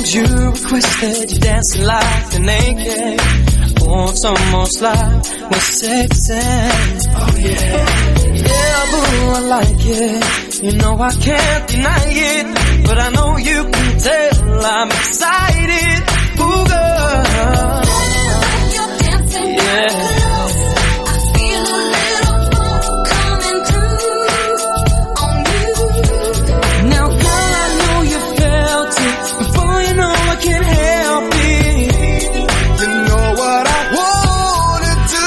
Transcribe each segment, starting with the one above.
You requested you dancing like a naked. Want some more slide with sex and oh yeah. Yeah, boo, I like it. You know I can't deny it, but I know you can tell I'm excited. Ooh, girl. You're dancing, yeah. I feel a little funk coming through on you. Now, girl, I know you felt it before you know I can't help it. You know what I wanna do.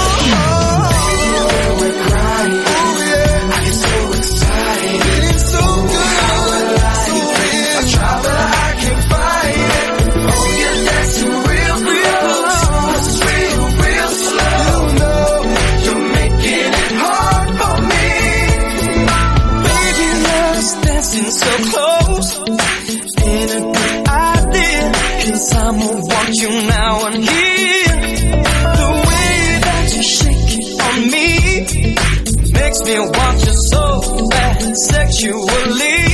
We're crying. Oh yeah, I get so excited. It's so good. I try but I can't fight it. Oh yeah, that's real, real close. Real, real slow. No, you're making it hard for me. Baby, love's dancing so close. Ain't a good idea, 'cause I'ma want you now and here. The way that you shake it on me makes me want you so bad sexually.